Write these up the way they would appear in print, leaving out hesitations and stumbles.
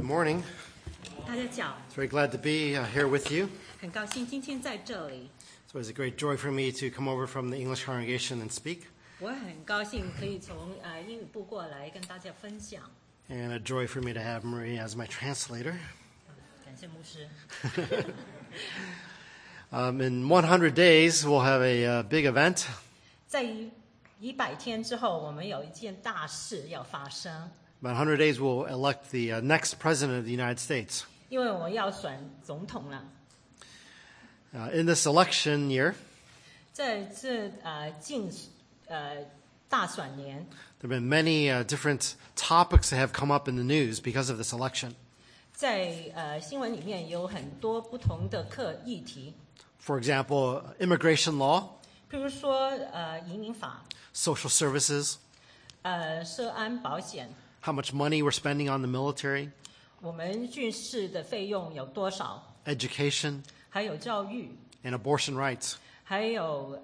Good morning. 大家早， It's very glad to be here with you. 很高兴今天在这里。 So it's a great joy for me to come over from the English congregation and speak, 我很高兴可以从英语部过来跟大家分享。 and a joy for me to have Marie as my translator. 感谢牧师。 In 100 days, we'll have a big event. 在100天之后，我们有一件大事要发生， About 100 days, we'll elect the next president of the United States. 因为我们要选总统了。 In this election year, 在这大选年， there have been many different topics that have come up in the news because of this election. 在新闻里面有很多不同的议题， For example, immigration law, 譬如说移民法、 social services, 社安保险， how much money we're spending on the military, 我们军事的费用有多少， education, 还有教育， and abortion rights. 还有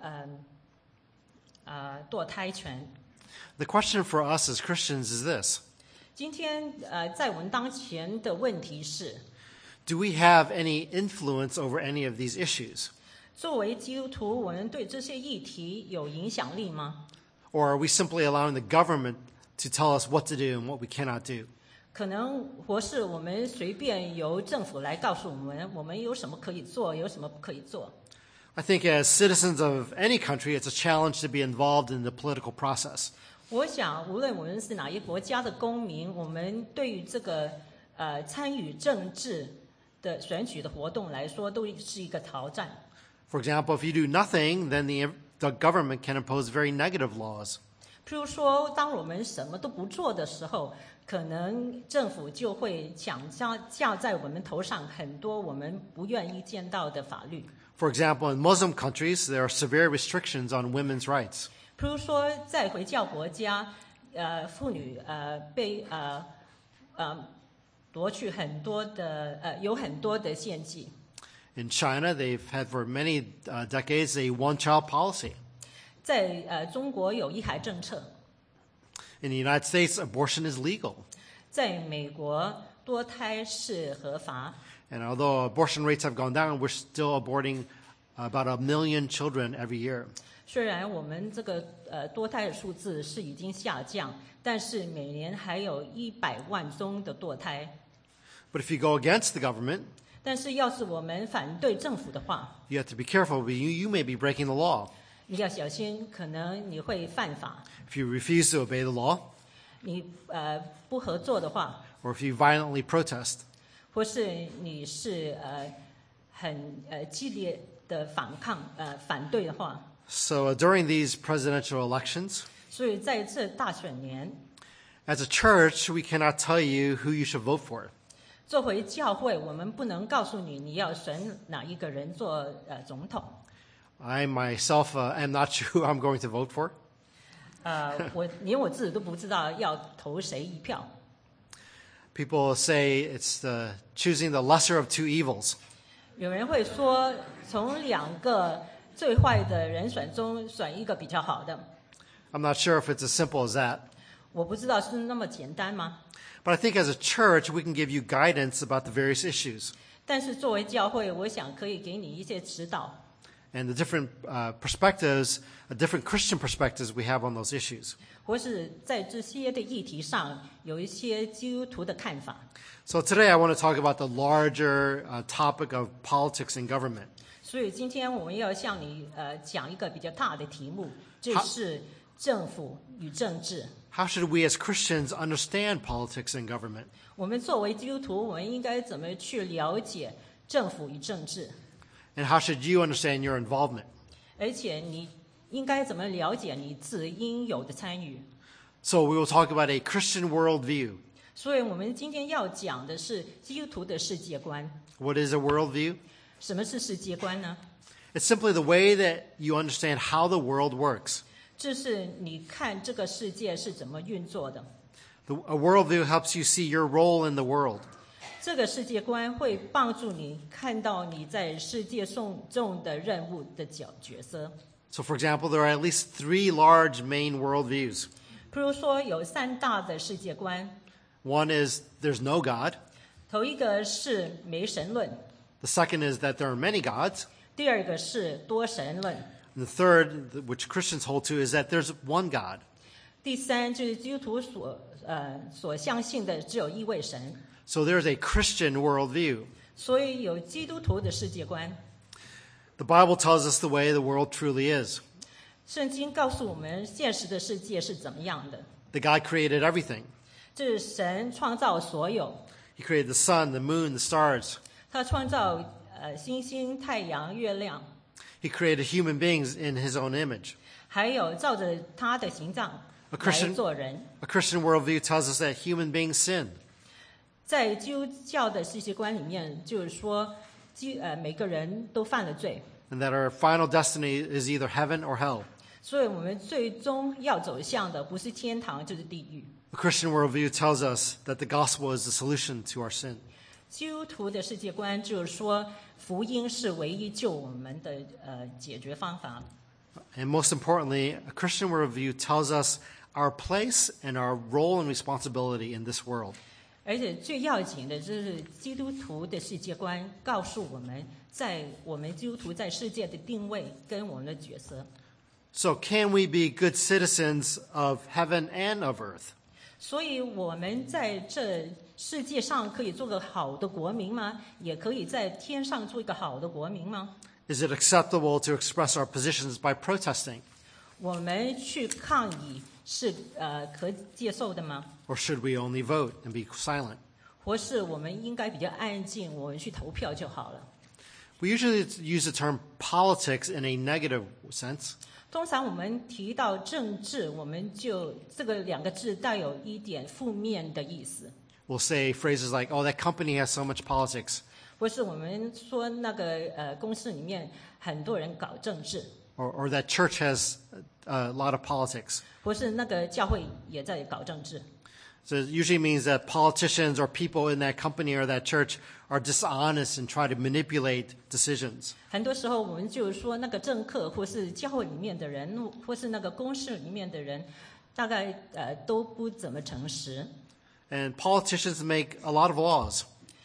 堕胎权。 The question for us as Christians is this: 今天在我们当前的问题是， do we have any influence over any of these issues? 作为基督徒，我们对这些议题有影响力吗？ Or are we simply allowing the government to tell us what to do and what we cannot do? 可能或是我们随便由政府来告诉我们，我们有什么可以做，有什么不可以做。 I think as citizens of any country, it's a challenge to be involved in the political process. 我想，无论我们是哪一个国家的公民，我们对于这个参与政治的选举的活动来说，都是一个挑战。 For example, if you do nothing, then the government can impose very negative laws. 譬如说，当我们什么都不做的时候，可能政府就会架在我们头上很多我们不愿意见到的法律。 For example, in Muslim countries, there are severe restrictions on women's rights. 譬如说，在回教国家，妇女被夺去很多的有很多的限制。 In China, they've had for many decades a one-child policy. 在中国有一孩政策， In the United States, abortion is legal. 在美国堕胎是合法。 And although abortion rates have gone down, we're still aborting about 1 million children every year. 虽然我们这个堕胎的数字是已经下降，但是每年还有100万宗的堕胎。 But if you go against the government, 但是要是我们反对政府的话， you have to be careful. You may be breaking the law. 你要小心，可能你会犯法。 If you refuse to obey the law, 你不合作的话， or if you violently protest. 或是你是很激烈的反对的话， So during these presidential elections, 所以在这大选年， as a church, we cannot tell you who you should vote for. 作为教会，我们不能告诉你要选哪一个人做总统。 I myself am not sure who I'm going to vote for. 我连我自己都不知道要投谁一票。 People say it's choosing the lesser of two evils. 有人会说，从2个最坏的人选中选一个比较好的。 I'm not sure if it's as simple as that. 我不知道是那么简单吗？ But I think as a church, we can give you guidance about the various issues 但是作为教会，我想可以给你一些指导。 and the different perspectives, different Christian perspectives we have on those issues. 或是在这些的议题上有一些基督徒的看法。 So today I want to talk about the larger topic of politics and government. 所以今天我们要向你讲一个比较大的题目，就是政府与政治。 How should we as Christians understand politics and government? 我们作为基督徒，我们应该怎么去了解政府与政治？ And how should you understand your involvement? 而且你应该怎么了解你自应有的参与？ So we will talk about a Christian worldview. 所以我们今天要讲的是基督徒的世界观。 What is a worldview? 什么是世界观呢？ It's simply the way that you understand how the world works. 就是你看这个世界是怎么运作的。 A worldview helps you see your role in the world. 这个世界观会帮助你看到你在世界中的任务的角色。 So for example, there are at least 3 large main worldviews. 譬如说有3大的世界观， One is there's no God. 头一个是没神论， The second is that there are many gods. 第二个是多神论， And the third, which Christians hold to, is that there's one God. 第三就是基督徒所相信的只有一位神， So there's a Christian worldview. 所以有基督徒的世界观。 The Bible tells us the way the world truly is. 圣经告诉我们现实的世界是怎么样的， That God created everything. 这是神创造所有， He created the sun, the moon, the stars. 他创造星星、太阳、月亮， He created human beings in his own image. 还有照着他的形象 A 来 Christian- 做人。 A Christian worldview tells us that human beings sin. 在基督教的世界观里面，就是说，每个人都犯了罪， And that our final destiny is either heaven or hell. 所以我们最终要走向的不是天堂就是地狱。 A Christian worldview tells us that the gospel is the solution to our sin. 基督徒的世界观就是说，福音是唯一救我们的解决方法。 And most importantly, a Christian worldview tells us our place and our role and responsibility in this world. 而且最要紧的就是基督徒的世界观告诉我们，在我们基督徒在世界的定位跟我们的角色。 So can we be good citizens of heaven and of earth? 所以我们在这世界上可以做个好的国民吗？也可以在天上做一个好的国民吗？ Is it acceptable to express our positions by protesting? 我们去抗议是可接受的吗？ Or should we only vote and be silent? 或是我们应该比较安静，我们去投票就好了？ We usually use the term politics in a negative sense. 通常我们提到政治，我们就这个两个字带有一点负面的意思， We'll say phrases like, oh, that company has so much politics. 或是我们说那个公司里面很多人搞政治， Or that church has a lot of politics. 或是那个教会也在搞政治。 So it usually means that politicians or people in that company or that church are dishonest and try to manipulate decisions. 很多时候我们就是说那个政客或是教会里面的人，或是那个公司里面的人，大概都不怎么诚实。 And politicians make a lot of laws.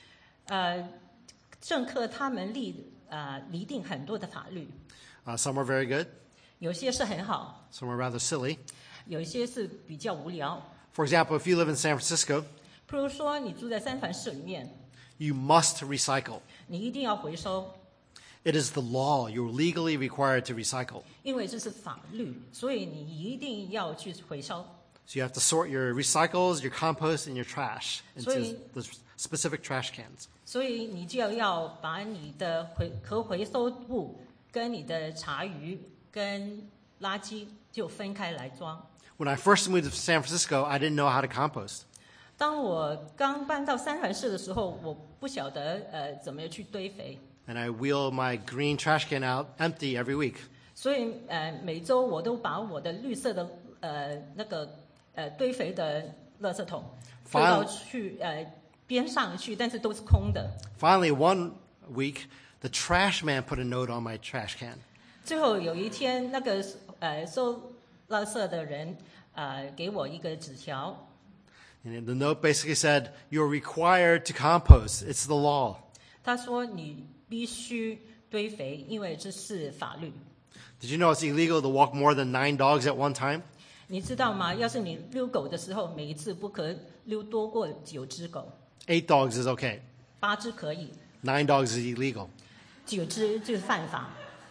政客他们拟定很多的法律， Some are very good, 有些是很好， some are rather silly. 有一些是比较无聊。 For example, if you live in San Francisco, 譬如说你住在三藩市里面， you must recycle. 你一定要回收， It is the law. You're legally required to recycle. 因为这是法律，所以你一定要去回收。 So you have to sort your recycles, your compost, and your trash into So the specific trash cans. 所以你就要把你的可回收物跟你的茶余跟垃圾就分开来装。 When I first moved to San Francisco, I didn't know how to compost. 当我刚搬到三藩市的时候，我不晓得怎么去堆肥， And I wheel my green trash can out empty every week. 所以每周我都把我的绿色的那个堆肥的垃圾桶丢到去边上去，但是都是空的。 Finally, one week, the trash man put a note on my trash can. 最后有一天，那个收垃圾的人给我一个纸条， And the note basically said, you're required to compost. It's the law. 他说你必须堆肥，因为这是法律。 Did you know it's illegal to walk more than 9 dogs at one time? 你知道吗？要是你遛狗的时候，每一次不可遛多过9只狗， 8 dogs is okay. 8只可以 9 dogs is illegal. ，9只就是犯法。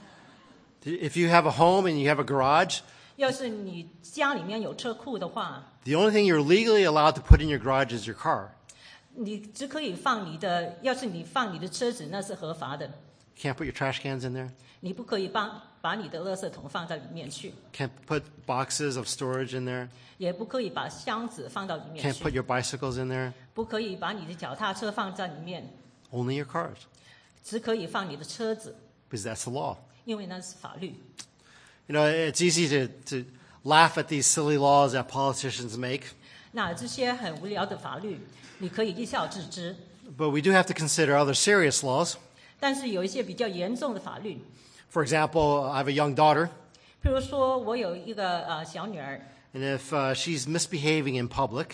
If you have a home and you have a garage, 要是你家里面有车库的话， the only thing you're legally allowed to put in your garage is your car. 你只可以放你的，要是你放你的车子，那是合法的。 You can't put your trash cans in there. 你不可以把你的垃圾桶放到里面去， Can't put boxes of storage in there. 也不可以把箱子放到里面 Can't put 去， your bicycles in there. 不可以把你的脚踏车放在里面， Only your cars, 只可以放你的车子， because that's the law. 因为那是法律。 You know, it's easy to laugh at these silly laws that politicians make, 那这些很无聊的法律，你可以一笑置之。 but we do have to consider other serious laws. 但是有一些比较严重的法律， For example, I have a young daughter, 譬如说我有一个小女儿， and if she's misbehaving in public,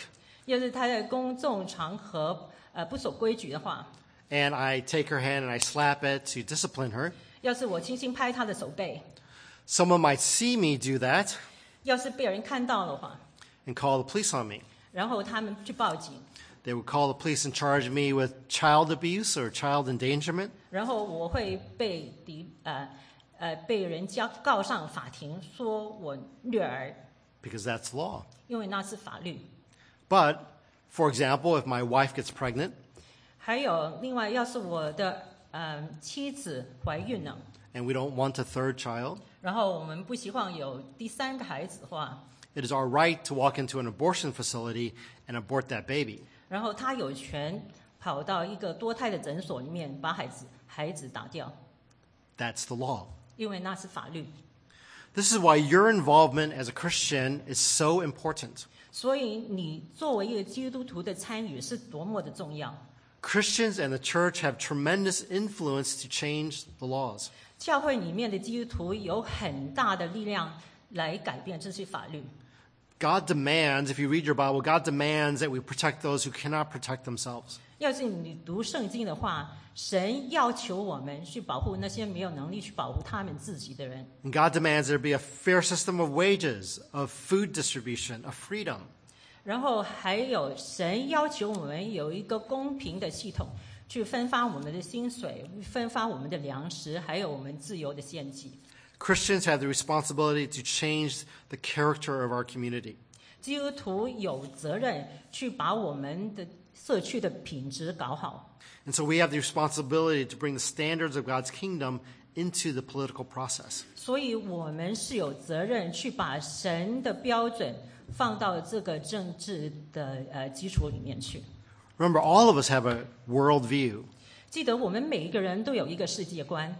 要是他在公众场合不守规矩的话， and I take her hand and I slap it to discipline her, 要是我轻轻拍他的手背， someone might see me do that 要是被人看到的话， and call the police on me. 然后他们去报警， They would call the police and charge me with child abuse or child endangerment. 然后我会被被人告上法庭，说我虐儿， Because that's law. 因为那是法律。 But, for example, if my wife gets pregnant 还有另外，要是我的妻子怀孕了， and we don't want a third child, 然后我们不希望有第三个孩子的话， it is our right to walk into an abortion facility and abort that baby. 然后他有权跑到一个多胎的诊所里面把孩子打掉， That's the law. 因为那是法律。 This is why your involvement as a Christian is so important. 所以你作为一个基督徒的参与是多么的重要。 Christians and the church have tremendous influence to change the laws. 教会里面的基督徒有很大的力量来改变这些法律。 God demands, if you read your Bible, God demands that we protect those who cannot protect themselves. 要是你读圣经的话，神要求我们去保护那些没有能力去保护他们自己的人。 And God demands there be a fair system of wages, of food distribution, of freedom. 然后还有神要求我们有一个公平的系统，去分发我们的薪水，分发我们的粮食，还有我们自由的献祭。 Christians have the responsibility to change the character of our community. 基督徒有责任去把我们的社区的品质搞好。 And so we have the responsibility to bring the standards of God's kingdom into the political process. 所以我们是有责任去把神的标准放到这个政治的基础里面去。 Remember, all of us have a worldview. 记得我们每一个人都有一个世界观。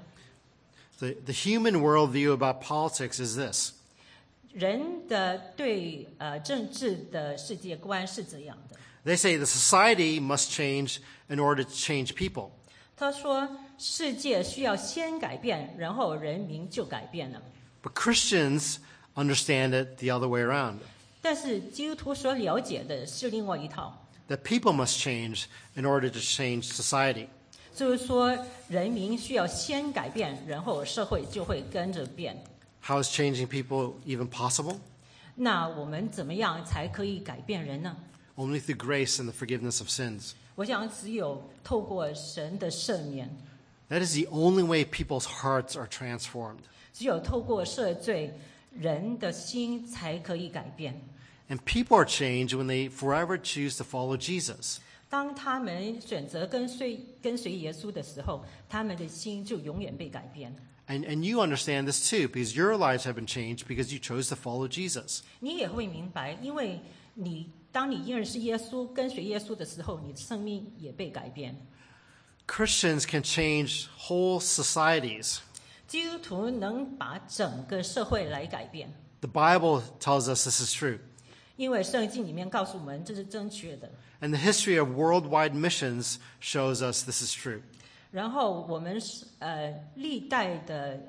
The human worldview about politics is this. 人的对政治的世界观是这样的。 They say the society must change in order to change people. 他说，世界需要先改变，然后人民就改变了。 But Christians understand it the other way around. 但是基督徒所了解的是另外一套， That people must change in order to change society. 就是说人民需要先改变，然后社会就会跟着变。 How is changing people even possible? 那我们怎么样才可以改变人呢？ Only through grace and the forgiveness of sins. 我想只有透过神的赦免， That is the only way people's hearts are transformed. 只有透过赦罪，人的心才可以改变。 And people are changed when they forever choose to follow Jesus. 当他们选择跟随耶稣的时候，他们的心就永远被改变。 And you understand this too, because your lives have been changed because you chose to follow Jesus. 你也会明白，因为当你认识耶稣、跟随耶稣的时候，你的生命也被改变。 Christians can change whole societies. 基督徒能把整个社会来改变， The Bible tells us this is true. 因为圣经里面告诉我们这是正确的。 And the history of worldwide missions shows us this is true. 然后我们历代的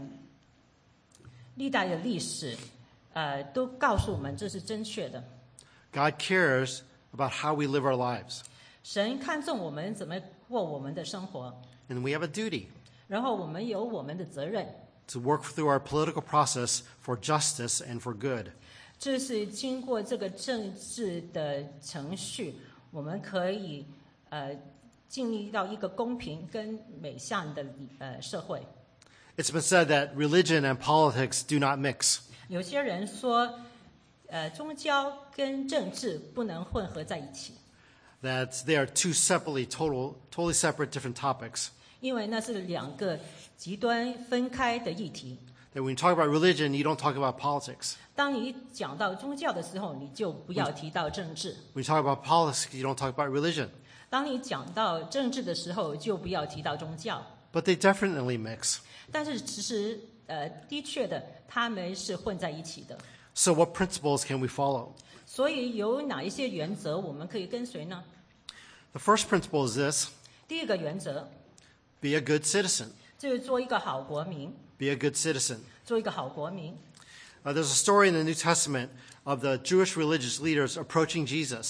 历史都告诉我们这是正确的。 God cares about how we live our lives. 神看重我们怎么过我们的生活， And we have a duty 然后我们有我们的责任， to work through our political process for justice and for good. 这是经过这个政治的程序，我们可以建立到一个公平跟美善的社会。 It's been said that religion and politics do not mix. 有些人说，宗教跟政治不能混合在一起， That they are two totally separate different topics. 因为那是两个极端分开的议题。 That when you talk about religion, you don't talk about politics. 当你讲到宗教的时候，你就不要提到政治； When you talk about politics, you don't talk about religion. 当你讲到政治的时候，就不要提到宗教。 But they definitely mix. 但是其实，的确的，他们是混在一起的。 So what principles can we follow? 所以有哪一些原则我们可以跟随呢？ The first principle is this: 第一个原则 be a good citizen. 就是做一个好国民， Be a good citizen. 做一个好国民。 There's a story in the New Testament of the Jewish religious leaders approaching Jesus.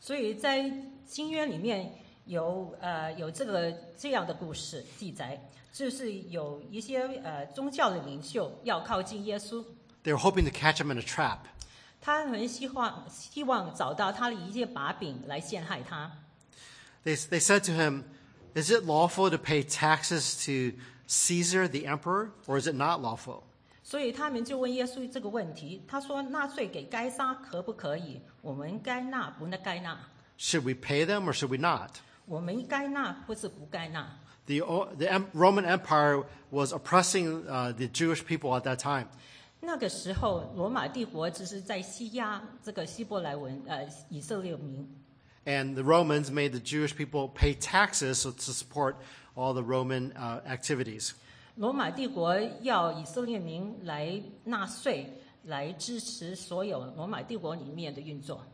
所以在新约里面有这样的故事记载，就是有一些宗教的领袖要靠近耶稣， They were hoping to catch him in a trap. 他们希望找到他的一些把柄来陷害他。 They said to him, "Is it lawful to pay taxes to Caesar the emperor, or is it not lawful?" 所以他们就问耶稣这个问题，他说纳税给该撒可不可以？我们该纳不该纳？ Should we pay them or should we not? 我们该纳或是不该纳？ The Roman Empire was oppressing the Jewish people at that time. 那个时候，罗马帝国只是在欺压这个希伯来文以色列民， And the Romans made the Jewish people pay taxes to support all the Roman activities. 罗马帝国要以色列民来纳税，来支持所有罗马帝国里面的运作。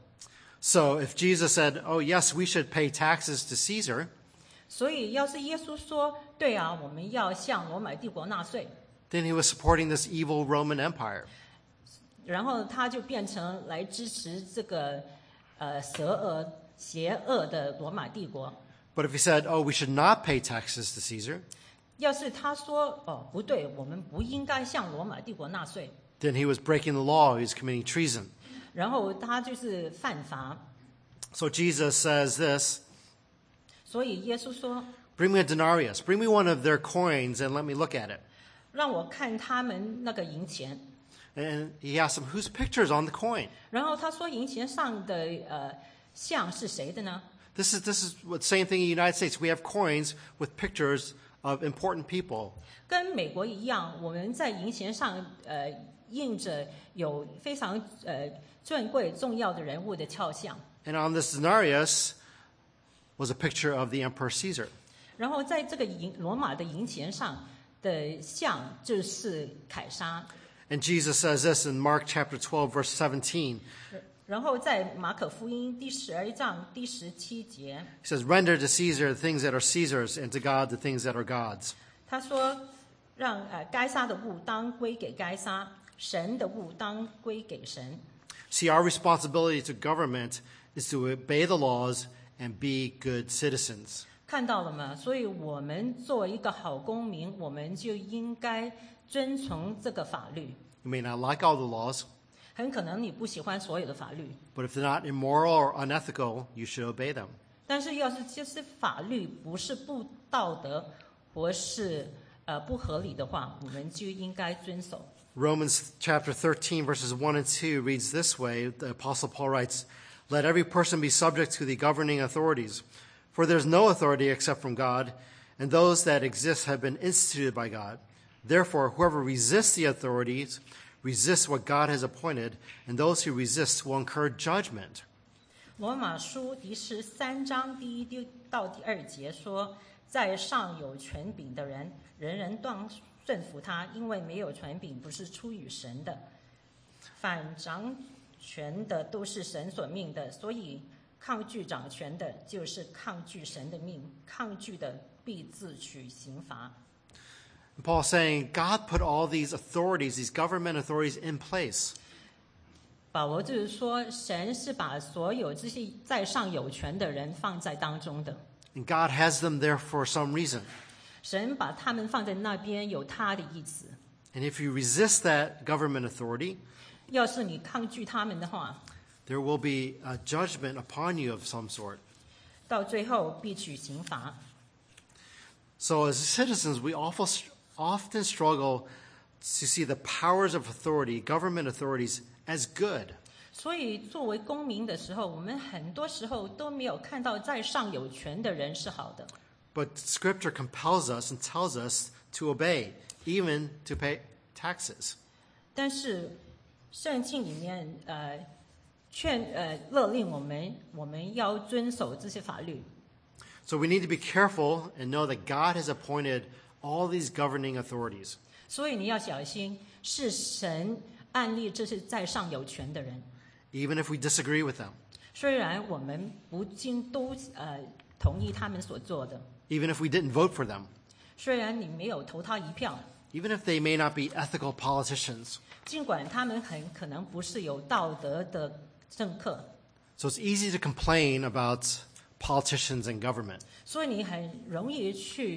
So if Jesus said, "Oh yes, we should pay taxes to Caesar," 所以，要是耶稣说“对啊，我们要向罗马帝国纳税”， then he was supporting this evil Roman Empire. 然后他就变成来支持这个邪恶的罗马帝国。 But if he said, "Oh, we should not pay taxes to Caesar," 要是他说“哦，不对，我们不应该向罗马帝国纳税 then he was breaking the law. He was committing treason. ”， 然后他就是犯法。 So Jesus says this, 所以耶稣说 "Bring me a denarius. Bring me one of their coins and let me look at it." 让我看他们那个银钱。 And he asked him, "Whose picture is on the coin?" 然后他说银钱上的像是谁的呢？ This is what same thing in the United States. We have coins with pictures of important people. 跟美国一样，我们在银钱上印着有非常尊贵重要的人物的肖像。 And on this denarius was a picture of the Emperor Caesar. 然后在这个罗马的银钱上的像就是凯撒。 And Jesus says this in Mark chapter 12, verse 17. 然后在马可福音第12章第17节， He says, "Render to Caesar the things that are Caesar's, and to God the things that are God's." 他说让该撒的物当归给该撒，神的物当归给神。 See, our responsibility to government is to obey the laws and be good citizens. 看到了吗？所以我们作为一个好公民，我们就应该遵从这个法律。 You may not like all the laws, 很可能你不喜欢所有的法律， but if they're not immoral or unethical, you should obey them. 但是要是这些法律不是不道德或是不合理的话，我们就应该遵守。 Romans chapter 13, verses 1 and 2 reads this way. The Apostle Paul writes, "Let every person be subject to the governing authorities, for there is no authority except from God, and those that exist have been instituted by God. Therefore, whoever resists the authorities resists what God has appointed, and those who resist will incur judgment." 罗马书第13章第1到第2节说，在上有权柄的人，人人当顺服他，因为没有权柄不是出于神的，反掌权的都是神所命的，所以抗拒掌权的就是抗拒神的命，抗拒的必自取刑罚。 And Paul's saying God put all these authorities, these government authorities in place. 保罗就是说，神是把所有这些在上有权的人放在当中的， And God has them there for some reason. 神把他们放在那边有他的意思。 And if you resist that government authority, 要是你抗拒他们的话， there will be a judgment upon you of some sort. 到最后必取刑罚。 So as citizens, we often struggle to see the powers of authority, government authorities, as good. 所以作为公民的时候，我们很多时候都没有看到在上有权的人是好的。 But Scripture compels us and tells us to obey, even to pay taxes. 但是圣经里面勒令我们要遵守这些法律。 So we need to be careful and know that God has appointed all these governing authorities. 所以你要小心，是神按立这些在上有权的人。 Even if we disagree with them, 虽然我们不尽都同意他们所做的， even if we didn't vote for them, 虽然你没有投他一票， even if they may not be ethical politicians. 尽管他们很可能不是有道德的政客。 So it's easy to complain about politicians and government. 所以你很容易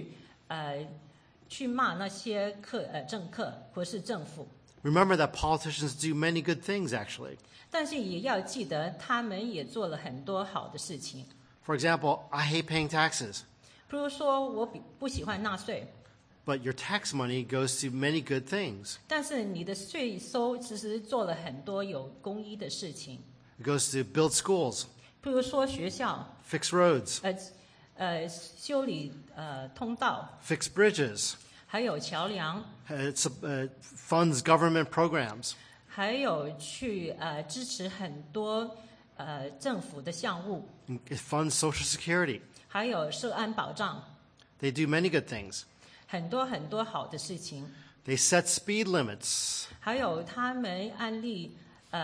去骂那些政客或是政府。 Remember that politicians do many good things, actually. 但是也要记得，他们也做了很多好的事情。 For example, I hate paying taxes, 比如说，我不喜欢纳税， but your tax money goes to many good things. 但是你的税收其实做了很多有公益的事情。 It goes to build schools, 比如说学校， fix roads, 修理通道， fix bridges. 还有桥梁， It funds government programs. 还有去支持很多政府的项目， It funds Social Security. 还有社安保障， They do many good things. 很多很多好的事情。 They set speed limits. 还有他们安利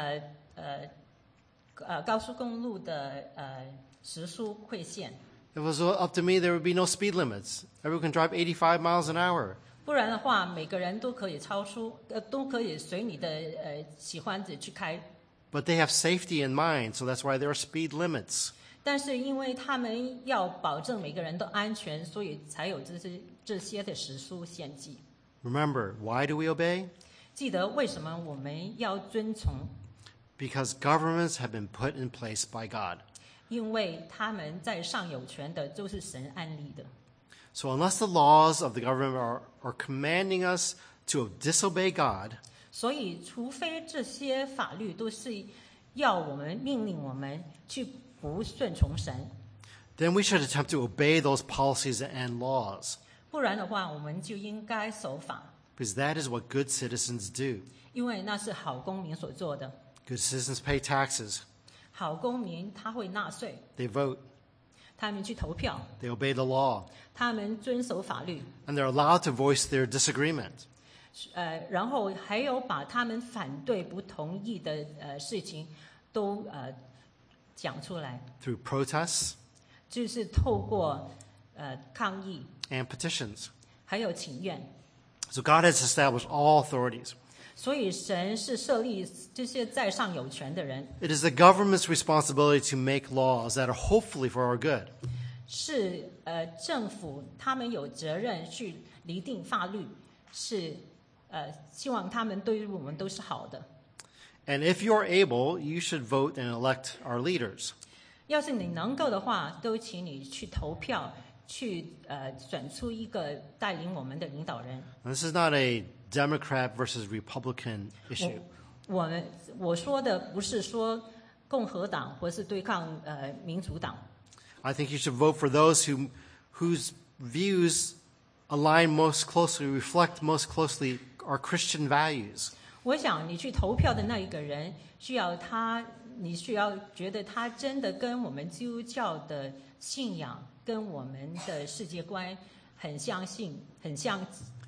高速公路的时速会限。 If it was up to me, there would be no speed limits. Everyone can drive 85 miles an hour. 不然的话，每个人都可以都可以随你的喜欢的去开。 But they have safety in mind, so that's why there are speed limits. 但是因为他们要保证每个人都安全，所以才有这些的时速限制。 Remember, why do we obey? 记得为什么我们要遵从？ Because governments have been put in place by God. 因为他们在上有权的，都是神安立的。 So unless the laws of the government are commanding us to disobey God, 所以，除非这些法律都是要我们命令我们去不顺从神， then we should attempt to obey those policies and laws. 不然的话，我们就应该守法， Because that is what good citizens do. 因为那是好公民所做的。 Good citizens pay taxes. 好公民他会纳税， They vote. 他们去投票， They obey the law. 他们遵守法律， And they're allowed to voice their disagreement. 然后还有把他们反对不同意的事情都讲出来， Through protests 就是透过抗议， and petitions. 还有请愿。 So God has established all authorities. 所以神是设立这些在上有权的人， It is the government's responsibility to make laws that are hopefully for our good. 是政府他们有责任去拟定法律，是希望他们对于我们都是好的。 And if you're able, you should vote and elect our leaders. 要是你能够的话，都请你去投票，去选出一个带领我们的领导人。 This is not a Democrat versus Republican issue. 我说的不是说共和党或是对抗民主党。 I think you should vote for those whose views align most closely, reflect most closely our Christian values. 我想你去投票的那一个人，你需要觉得他真的跟我们基督教的信仰、跟我们的世界观很相信、很相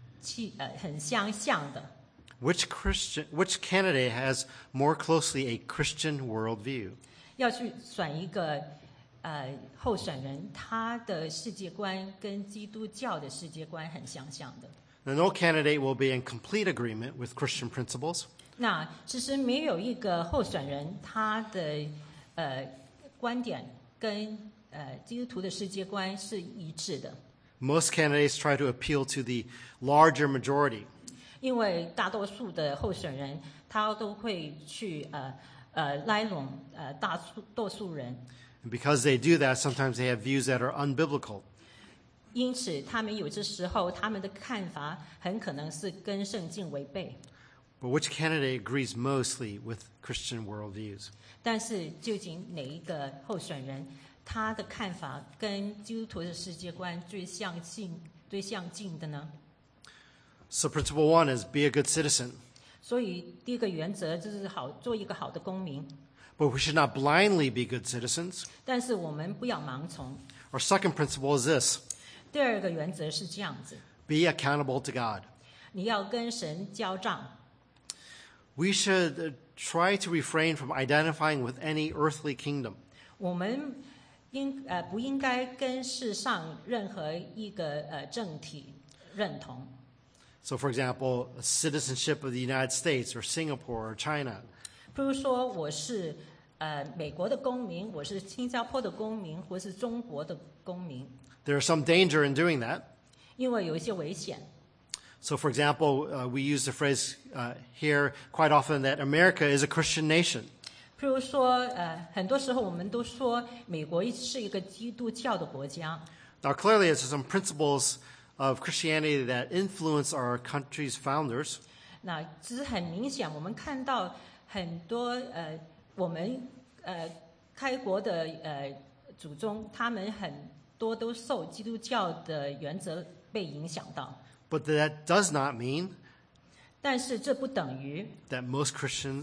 像的。 Which candidate has more closely a Christian worldview? 要去选一个候选人，他的世界观跟基督教的世界观很相像的。 Now, no candidate will be in complete agreement with Christian principles. 那其实没有一个候选人，他的观点跟基督徒的世界观是一致的。 Most candidates try to appeal to the larger majority. 因为大多数的候选人，他都会去拉拢大多数人， And because they do that, sometimes they have views that are unbiblical. 因此他们有些时候他们的看法很可能是跟圣经违背。 But which candidate agrees mostly with Christian worldviews? 但是究竟哪一个候选人，他的看法跟基督徒的世界观最相近的呢？ So principle one is be a good citizen. 所以第一个原则就是做一个好的公民， But we should not blindly be good citizens. 但是我们不要盲从。 Our second principle is this: 第二个原则是这样子， be accountable to God. 你要跟神交账。 We should try to refrain from identifying with any earthly kingdom. 我们不应该跟世上任何一个政体认同。 So, for example, citizenship of the United States or Singapore or China. 比如说，我是美国的公民，我是新加坡的公民，或是中国的公民， There is some danger in doing that. 因为有一些危险。 So, for example, we use the phrase here quite often that America is a Christian nation. 譬如说，很多时候我们都说美国是一个基督教的国家。 Now, clearly, there's some principles of Christianity that influence our country's founders. 那只是很明显，我们看到很多我们开国的祖宗，他们很多都受基督教的原则被影响到。 But that does not mean 但是这不等于 that most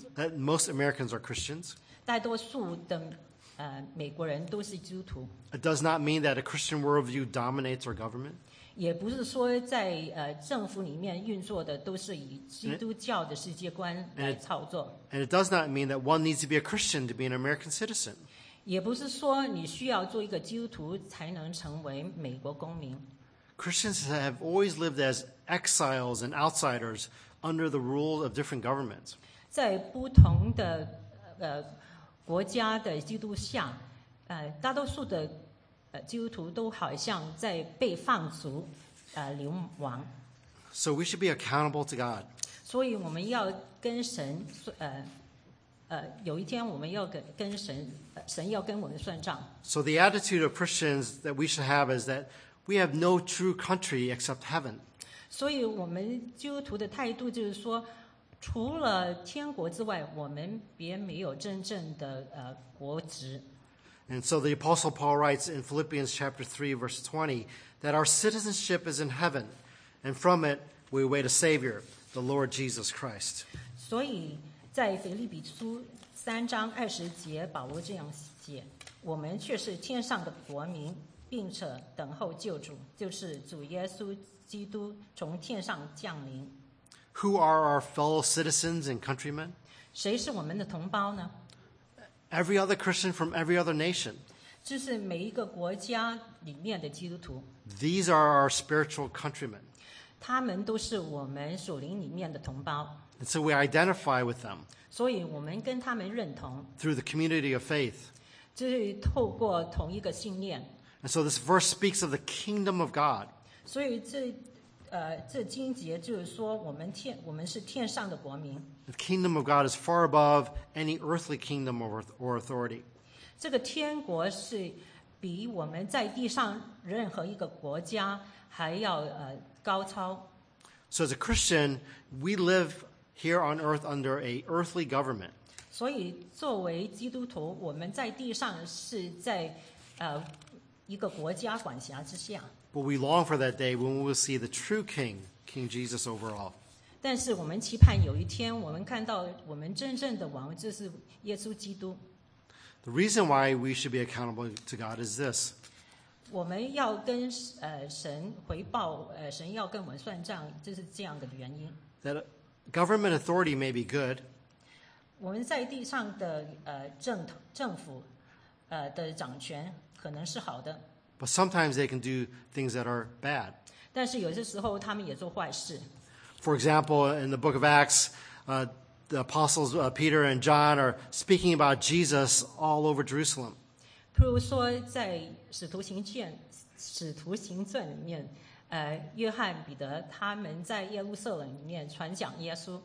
Americans are Christians. 大多数的美国人都是基督徒， It does not mean that a Christian worldview dominates our government. 也不是说在政府里面运作的都是以基督教的世界观来操作， And it does not mean that one needs to be a Christian to be an American citizen. 也不是说你需要做一个基督徒才能成为美国公民。 Christians have always lived as exiles and outsiders under the rule of different governments. 在不同的国家的基督下，大多数的基督徒都好像在被放逐流亡， So we should be accountable to God. 所以我们要跟神有一天我们要跟神，神要跟我们算账。 So the attitude of Christians that we should have is that we have no true country except heaven. 所以我们基督徒的态度就是说，除了天国之外，我们别没有真正的国职。 And so the Apostle Paul writes in Philippians chapter 3, verse 20, that our citizenship is in heaven, and from it we await a Savior, the Lord Jesus Christ. 所以在腓立比书3章20节，保罗这样写：我们却是天上的国民，并且等候救主，就是主耶稣基督从天上降临。 Who are our fellow citizens and countrymen? 谁是我们的同胞呢？ Every other Christian from every other nation. 就是每一个国家里面的基督徒， These are our spiritual countrymen. 他们都是我们属灵里面的同胞， And so we identify with them 所以我们跟他们认同， through the community of faith. 就是透过同一个信念。 And so this verse speaks of the kingdom of God. 所以这经节就是说，我们是天上的国民。 The kingdom of God is far above any earthly kingdom or authority. 这个天国是比我们在地上任何一个国家还要高超。 So as a Christian, we live here on earth under a earthly government. 所以作为基督徒，我们在地上是在一个国家管辖之下。 But we long for that day when we will see the true King, King Jesus over all. 但是我们期盼有一天，我们看到我们真正的王，就是耶稣基督。 The reason why we should be accountable to God is this. 我们要跟神回报，神要跟我们算账，就是这样的原因。 That government authority may be good, 我们在地上的政府的掌权可能是好的， but sometimes they can do things that are bad. 但是有些时候他们也做坏事。 For example, in the book of Acts, the apostles Peter and John are speaking about Jesus all over Jerusalem. 譬如说，在使徒行传里面，约翰、彼得他们在耶路撒冷里面传讲耶稣，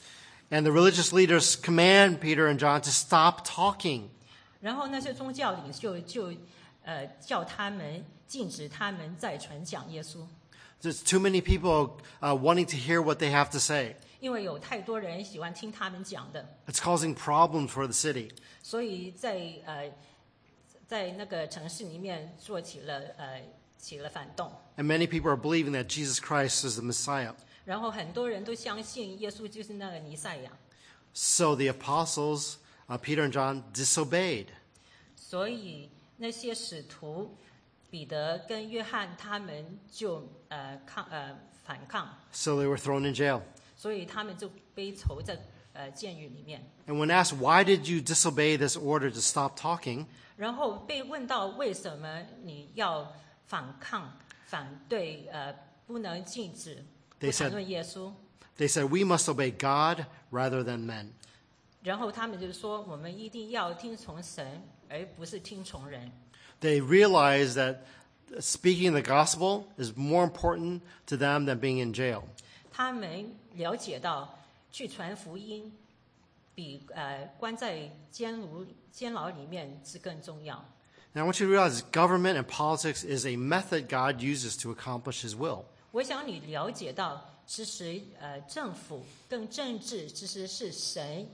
And the religious leaders command Peter and John to stop talking. 然后那些宗教领袖就叫他们禁止他们再传讲耶稣， There's too many people wanting to hear what they have to say. 因为有太多人喜欢听他们讲的， It's causing problems for the city. 所以在那个城市里面做起了反动， And many people are believing that Jesus Christ is the Messiah. 然后很多人都相信耶稣就是那个弥赛亚， So the apostles, Peter and John, disobeyed. 所以那些使徒彼得跟约翰他们就反抗， So they were thrown in jail. 所以他们就被囚在监狱里面。 And when asked, why did you disobey this order to stop talking? 然后被问到为什么你要反抗、反对不能禁止不谈论耶稣， They said, we must obey God rather than men. 然后他们就说，我们一定要听从神，而不是听从人。 They realize that speaking the gospel is more important to them than being in jail. 他们了解到，去传福音比关在监牢里面是更重要。 And I want you to realize government and politics is a method God uses to accomplish His will. 我想你了解到，其实政府跟政治其实是神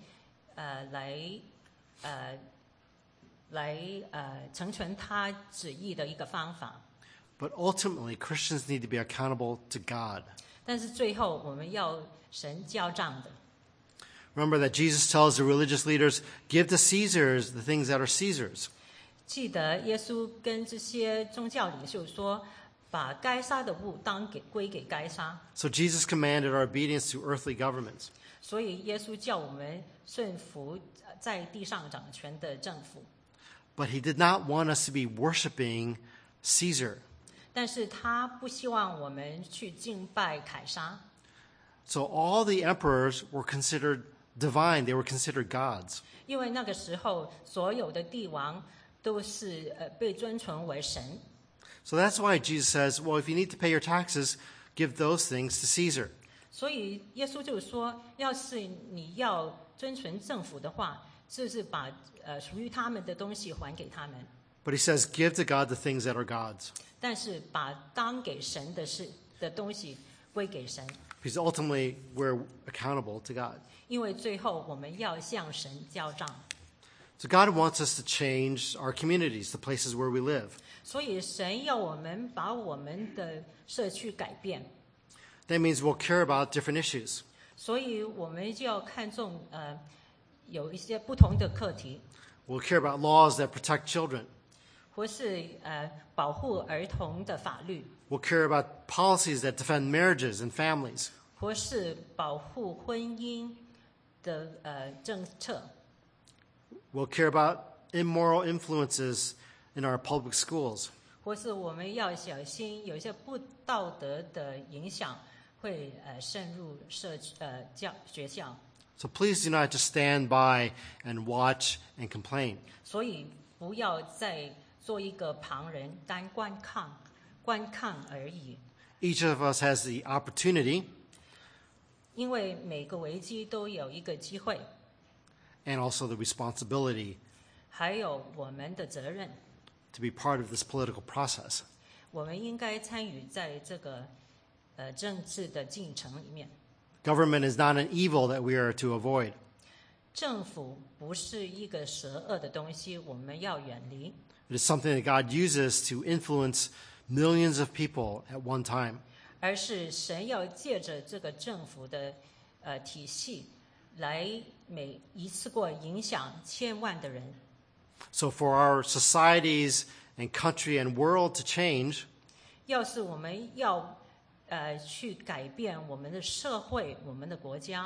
来成全他旨意的一个方法。 But ultimately, Christians need to be accountable to God. 但是最后我们要神交账的。 Remember that Jesus tells the religious leaders, give to Caesars the things that are Caesar's. 记得耶稣跟这些宗教领袖说，把该杀的物归给该杀。 So Jesus commanded our obedience to earthly governments. 所以耶稣叫我们顺服在地上掌权的政府。 But He did not want us to be worshiping Caesar. 但是他不希望我们去敬拜凯撒。 So all the emperors were considered divine. They were considered gods. 因为那个时候所有的帝王都是被尊崇为神。 So that's why Jesus says, well, if you need to pay your taxes, give those things to Caesar. 所以耶稣就说，要是你要遵循政府的话，就是把属于他们的东西还给他们。 But He says, give to God the things that are God's. 但是把当给神的东西归给神。 Because ultimately, we're accountable to God. 因为最后我们要向神交账。 So God wants us to change our communities, the places where we live. 所以神要我们把我们的社区改变。 That means we'll care about different issues. 所以我们就要看重有一些不同的课题。 We'll care about laws that protect children. 或是保护儿童的法律。 We'll care about policies that defend marriages and families. 或是保护婚姻的政策。 We'll care about immoral influences in our public schools. 或是我们要小心，有一些不道德的影响会渗入学校。 So please do not just stand by and watch and complain. 所以不要再做一个旁人，单观看而已。 Each of us has the opportunity 因为每个危机都有一个机会， and also the responsibility 还有我们的责任。 to be part of this political process. 我们应该参与在这个政治的进程里面。 Government is not an evil that we are to avoid. 政府不是一个蛇恶的东西，我们要远离。 It is something that God uses to influence millions of people at one time. 而是神要借着这个政府的体系，来每一次过影响千万的人。 So for our societies and country and world to change, 要是我们要去改变我们的社会、我们的国家，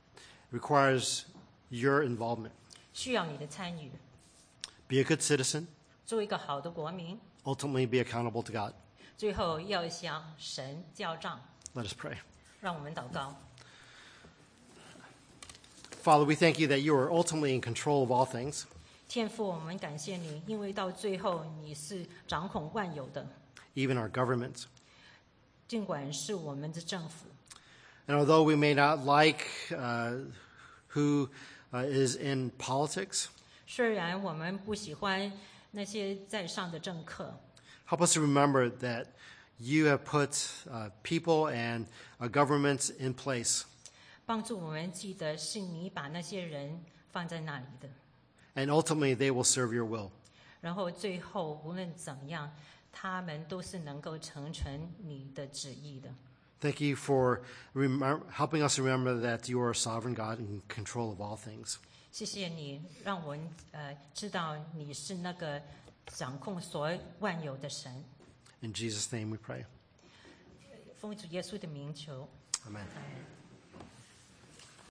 requires your involvement. 需要你的参与。 Be a good citizen, 做一个好的国民， ultimately be accountable to God. 最后要向神交账。 Let us pray. 让我们祷告。 Father, we thank you that you are ultimately in control of all things. 天父，我们感谢你，因为到最后你是掌控万有的， Even our governments. 尽管是我们的政府。 And although we may not like who is in politics, 虽然我们不喜欢那些在上的政客， help us to remember that you have put people and governments in place. 帮助我们记得是你把那些人放在那里的， And ultimately, they will serve your will. 然后最后无论怎么样，他们都是能够成全你的旨意的。 Thank you for helping us remember that you are a sovereign God in control of all things. 谢谢你，让我们知道你是那个掌控所万有的神。 In Jesus' name we pray. 奉主耶稣的名求。 Amen. Amen.